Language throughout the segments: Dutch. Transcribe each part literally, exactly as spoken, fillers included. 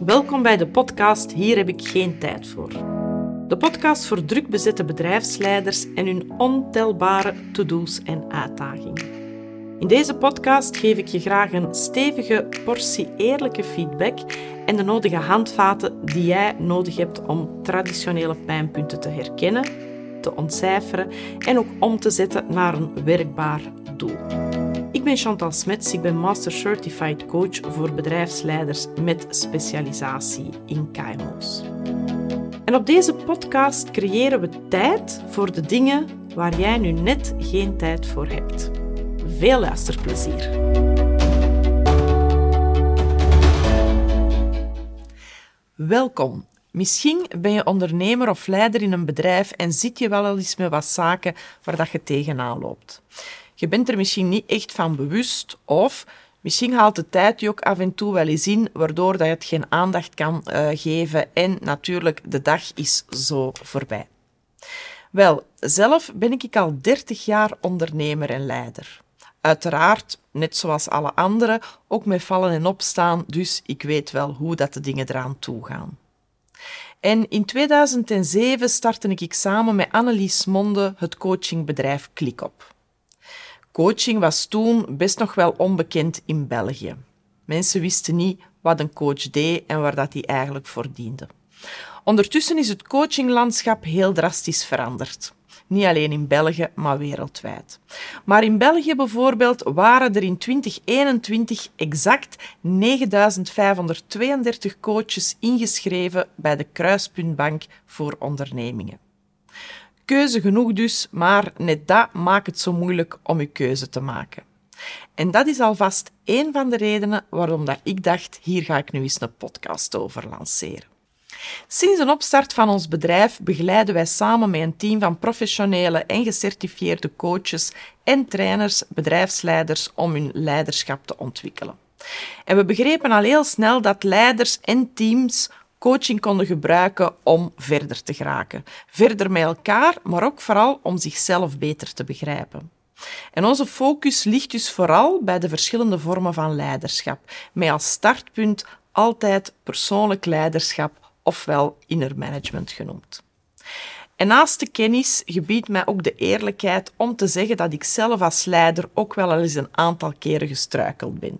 Welkom bij de podcast Hier heb ik geen tijd voor. De podcast voor druk bezette bedrijfsleiders en hun ontelbare to-do's en uitdagingen. In deze podcast geef ik je graag een stevige portie eerlijke feedback en de nodige handvaten die jij nodig hebt om traditionele pijnpunten te herkennen, te ontcijferen en ook om te zetten naar een werkbaar doel. Ik ben Chantal Smets, ik ben Master Certified Coach voor bedrijfsleiders met specialisatie in K M O's. En op deze podcast creëren we tijd voor de dingen waar jij nu net geen tijd voor hebt. Veel luisterplezier. Welkom. Misschien ben je ondernemer of leider in een bedrijf en zit je wel eens met wat zaken waar dat je tegenaan loopt. Je bent er misschien niet echt van bewust of misschien haalt de tijd je ook af en toe wel eens in, waardoor dat je het geen aandacht kan uh, geven en natuurlijk de dag is zo voorbij. Wel, zelf ben ik al dertig jaar ondernemer en leider. Uiteraard, net zoals alle anderen, ook met vallen en opstaan, dus ik weet wel hoe dat de dingen eraan toe gaan. En in tweeduizend zeven startte ik samen met Annelies Monde het coachingbedrijf Klikop. Coaching was toen best nog wel onbekend in België. Mensen wisten niet wat een coach deed en waar dat hij eigenlijk voor diende. Ondertussen is het coachinglandschap heel drastisch veranderd. Niet alleen in België, maar wereldwijd. Maar in België bijvoorbeeld waren er in twintig eenentwintig exact negenduizend vijfhonderdtweeëndertig coaches ingeschreven bij de Kruispuntbank voor ondernemingen. Keuze genoeg dus, maar net dat maakt het zo moeilijk om je keuze te maken. En dat is alvast één van de redenen waarom dat ik dacht, hier ga ik nu eens een podcast over lanceren. Sinds de opstart van ons bedrijf begeleiden wij samen met een team van professionele en gecertificeerde coaches en trainers, bedrijfsleiders om hun leiderschap te ontwikkelen. En we begrepen al heel snel dat leiders en teams coaching konden gebruiken om verder te geraken. Verder met elkaar, maar ook vooral om zichzelf beter te begrijpen. En onze focus ligt dus vooral bij de verschillende vormen van leiderschap, met als startpunt altijd persoonlijk leiderschap, ofwel inner management genoemd. En naast de kennis gebiedt mij ook de eerlijkheid om te zeggen dat ik zelf als leider ook wel eens een aantal keren gestruikeld ben.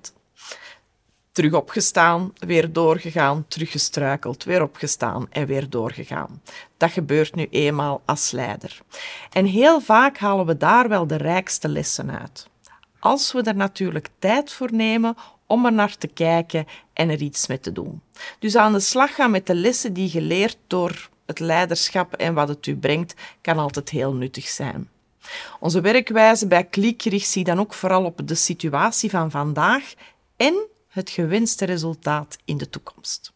Terug opgestaan, weer doorgegaan, teruggestruikeld, weer opgestaan en weer doorgegaan. Dat gebeurt nu eenmaal als leider. En heel vaak halen we daar wel de rijkste lessen uit. Als we er natuurlijk tijd voor nemen om er naar te kijken en er iets mee te doen. Dus aan de slag gaan met de lessen die je leert door het leiderschap en wat het u brengt, kan altijd heel nuttig zijn. Onze werkwijze bij Klik richt zich dan ook vooral op de situatie van vandaag en het gewenste resultaat in de toekomst.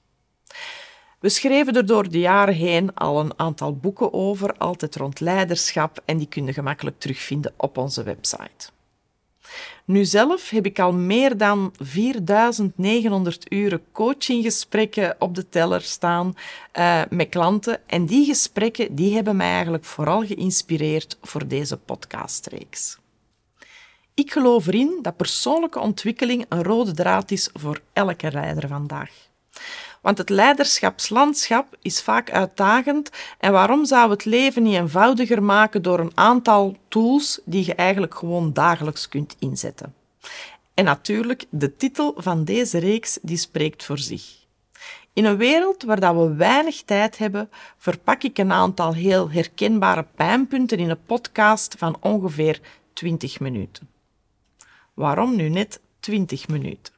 We schreven er door de jaren heen al een aantal boeken over, altijd rond leiderschap, en die kun je gemakkelijk terugvinden op onze website. Nu zelf heb ik al meer dan vierduizend negenhonderd uren coachinggesprekken op de teller staan uh, met klanten. En die gesprekken die hebben mij eigenlijk vooral geïnspireerd voor deze podcastreeks. Ik geloof erin dat persoonlijke ontwikkeling een rode draad is voor elke leider vandaag. Want het leiderschapslandschap is vaak uitdagend en waarom zou het leven niet eenvoudiger maken door een aantal tools die je eigenlijk gewoon dagelijks kunt inzetten. En natuurlijk, de titel van deze reeks die spreekt voor zich. In een wereld waar dat we weinig tijd hebben, verpak ik een aantal heel herkenbare pijnpunten in een podcast van ongeveer twintig minuten. Waarom nu net twintig minuten?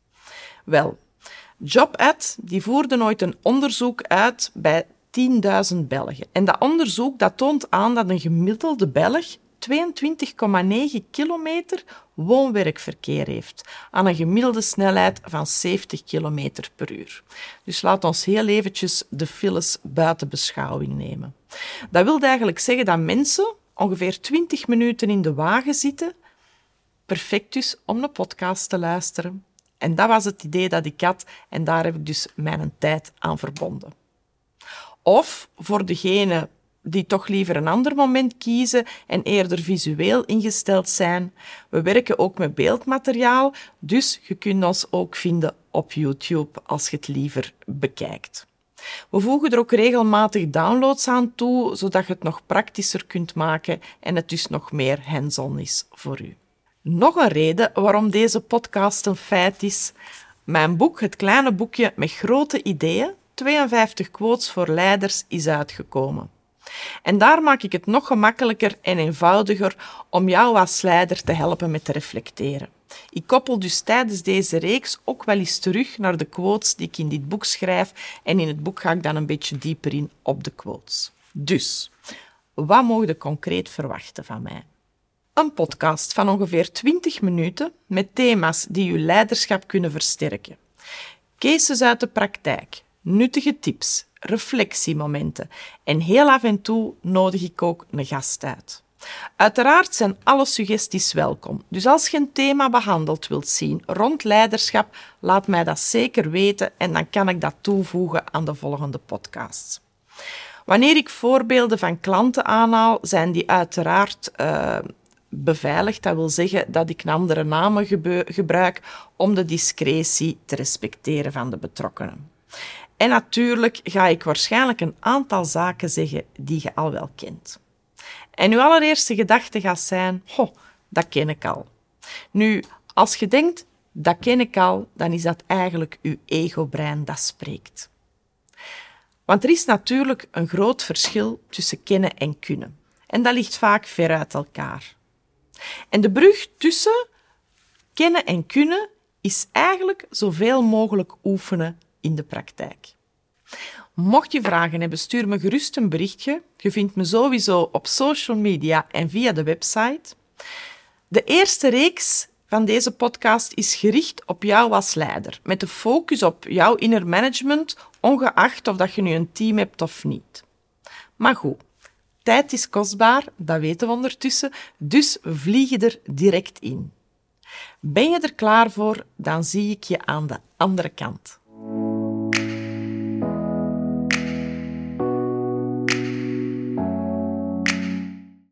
Wel, JobAd die voerde ooit een onderzoek uit bij tienduizend Belgen. En dat onderzoek dat toont aan dat een gemiddelde Belg tweeëntwintig komma negen kilometer woon-werkverkeer heeft, aan een gemiddelde snelheid van zeventig kilometer per uur. Dus laat ons heel eventjes de files buiten beschouwing nemen. Dat wil eigenlijk zeggen dat mensen ongeveer twintig minuten in de wagen zitten, perfect dus om een podcast te luisteren. En dat was het idee dat ik had en daar heb ik dus mijn tijd aan verbonden. Of voor degenen die toch liever een ander moment kiezen en eerder visueel ingesteld zijn. We werken ook met beeldmateriaal, dus je kunt ons ook vinden op YouTube als je het liever bekijkt. We voegen er ook regelmatig downloads aan toe, zodat je het nog praktischer kunt maken en het dus nog meer hands-on is voor u. Nog een reden waarom deze podcast een feit is. Mijn boek, Het kleine boekje met grote ideeën, tweeënvijftig quotes voor leiders, is uitgekomen. En daar maak ik het nog gemakkelijker en eenvoudiger om jou als leider te helpen met te reflecteren. Ik koppel dus tijdens deze reeks ook wel eens terug naar de quotes die ik in dit boek schrijf en in het boek ga ik dan een beetje dieper in op de quotes. Dus, wat mogen je concreet verwachten van mij? Een podcast van ongeveer twintig minuten met thema's die je leiderschap kunnen versterken. Cases uit de praktijk, nuttige tips, reflectiemomenten en heel af en toe nodig ik ook een gast uit. Uiteraard zijn alle suggesties welkom, dus als je een thema behandeld wilt zien rond leiderschap, laat mij dat zeker weten en dan kan ik dat toevoegen aan de volgende podcasts. Wanneer ik voorbeelden van klanten aanhaal, zijn die uiteraard uh, beveiligd. Dat wil zeggen dat ik andere namen gebe- gebruik om de discretie te respecteren van de betrokkenen. En natuurlijk ga ik waarschijnlijk een aantal zaken zeggen die je al wel kent. En uw allereerste gedachte gaat zijn, oh, dat ken ik al. Nu, als je denkt, dat ken ik al, dan is dat eigenlijk uw ego-brein dat spreekt. Want er is natuurlijk een groot verschil tussen kennen en kunnen. En dat ligt vaak ver uit elkaar. En de brug tussen kennen en kunnen is eigenlijk zoveel mogelijk oefenen in de praktijk. Mocht je vragen hebben, stuur me gerust een berichtje. Je vindt me sowieso op social media en via de website. De eerste reeks van deze podcast is gericht op jou als leider, met de focus op jouw inner management, ongeacht of dat je nu een team hebt of niet. Maar goed, tijd is kostbaar, dat weten we ondertussen, dus we vliegen er direct in. Ben je er klaar voor, dan zie ik je aan de andere kant.